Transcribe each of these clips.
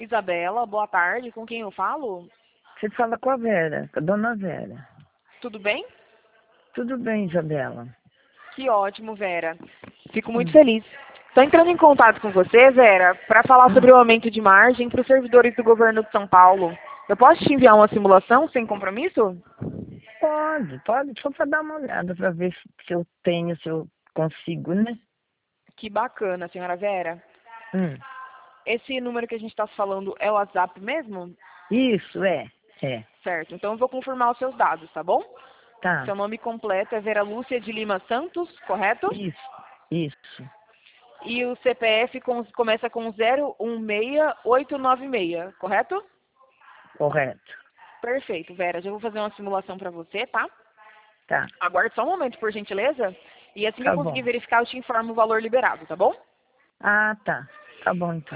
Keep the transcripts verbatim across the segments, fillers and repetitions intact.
Isabela, boa tarde. Com quem eu falo? Você fala com a Vera, com a dona Vera. Tudo bem? Tudo bem, Isabela? Que ótimo, Vera. Fico muito Hum. feliz. Estou entrando em contato com você, Vera, para falar Hum. sobre o aumento de margem para os servidores do governo de São Paulo. Eu posso te enviar uma simulação sem compromisso? Pode, pode. Só para dar uma olhada, para ver se se eu tenho, se eu consigo, né? Que bacana, senhora Vera. Hum. Esse número que a gente está falando é o WhatsApp mesmo? Isso, é. É. Certo. Então eu vou confirmar os seus dados, tá bom? Tá. Seu nome completo é Vera Lúcia de Lima Santos, correto? Isso. Isso. E o C P F com- começa com zero um seis oito nove seis, correto? Correto. Perfeito, Vera. Já vou fazer uma simulação para você, tá? Tá. Aguarde só um momento, por gentileza. E assim que eu Tá conseguir bom. verificar, eu te informo o valor liberado, tá bom? Ah, tá. Tá bom, então.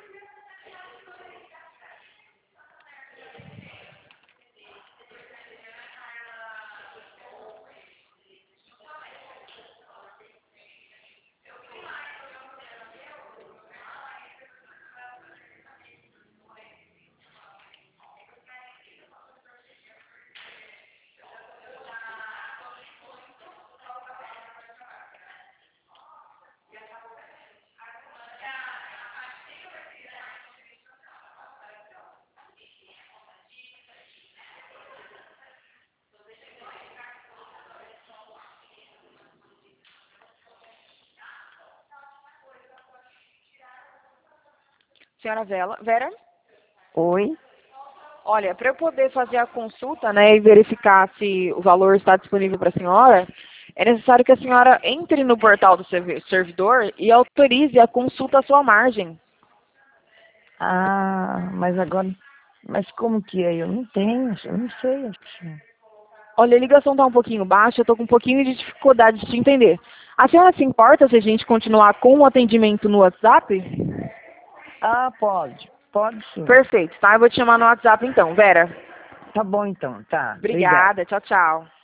Senhora Vela, Vera? Oi? Olha, para eu poder fazer a consulta, né, e verificar se o valor está disponível para a senhora, é necessário que a senhora entre no portal do servi- servidor e autorize a consulta à sua margem. Ah, mas agora... Mas como que é? Eu não tenho, eu não sei. Acho. Olha, a ligação está um pouquinho baixa, eu estou com um pouquinho de dificuldade de te entender. A senhora se importa se a gente continuar com o atendimento no WhatsApp? Ah, pode. Pode sim. Perfeito, tá? Eu vou te chamar no WhatsApp então, Vera. Tá bom, então. Tá. Obrigado. Obrigada, tchau, tchau.